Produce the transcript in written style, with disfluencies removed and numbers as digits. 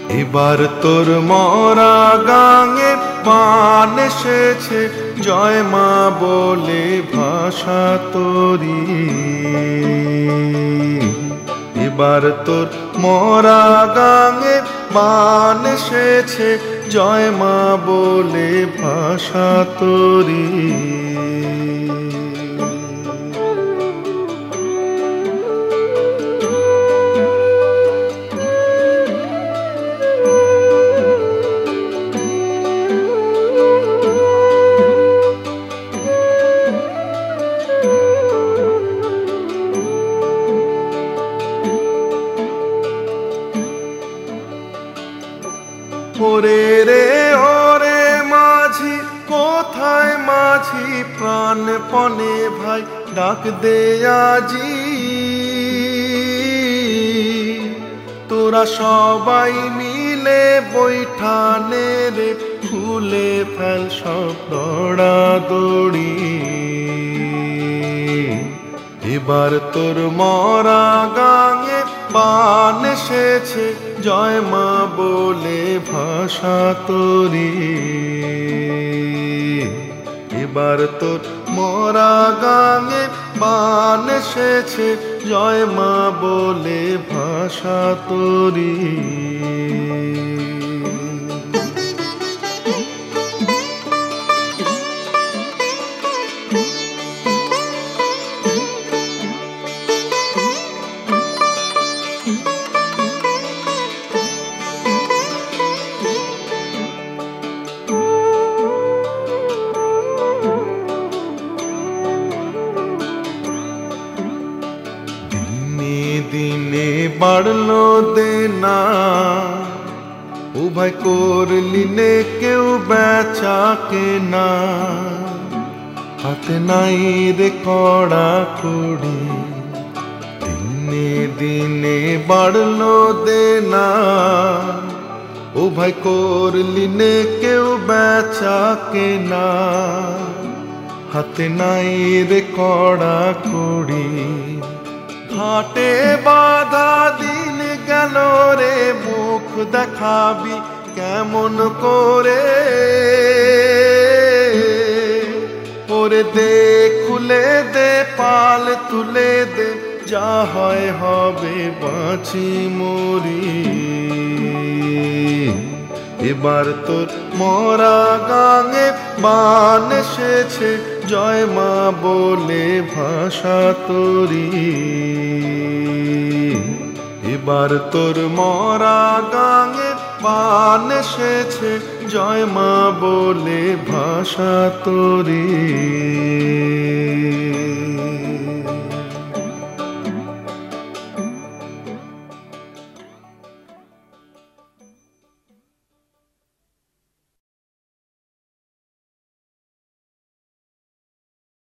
এবার তোর মরা গাঙে পান এসেছে, জয় মা বলে ভাষা তোরি। এবার তোর মরা গাঙে পান এসেছে, জয় মা বলে ভাষা তোরি। ওরে রে ওরে মাঝি, কোথায় মাঝি প্রাণপণে ভাই ডাক দে আজি। তোরা সবাই মিলে বৈঠানে রে, খুলে ফেল সব দৌড়াদৌড়ি। এবার তোর মরা গাঙে পান এসেছে, জয় মা বলে ভাষা তোরি। এবার তোর মরা গাঙে পান এসেছে, জয় মা বলে ভাষা তোরি। দিনে বাড়লো দেনা, ও ভাই করলি নে কেউ বেচা কেনা। হাতে নাই রে কড়া কড়ি, দিনে দিনে বাড়লো দেনা। ও ভাই করলি নে কেউ বেচা কেনা। হাতে নাই রে কড়া কড়ি, ঘাটে বাধা দিন গেল রে, মুখ দেখাবি কেমন করে। ওরে দে খুলে দে, পাল তুলে দে, যা হয় হবে বাঁচি মরি। এবার তোর মরা গাঙে বান এসেছে, জয় মা বলে ভাষা তোরি। এবার তোর মরা গাঙে বান এসেছে, জয় মা বলে ভাষা তোরি।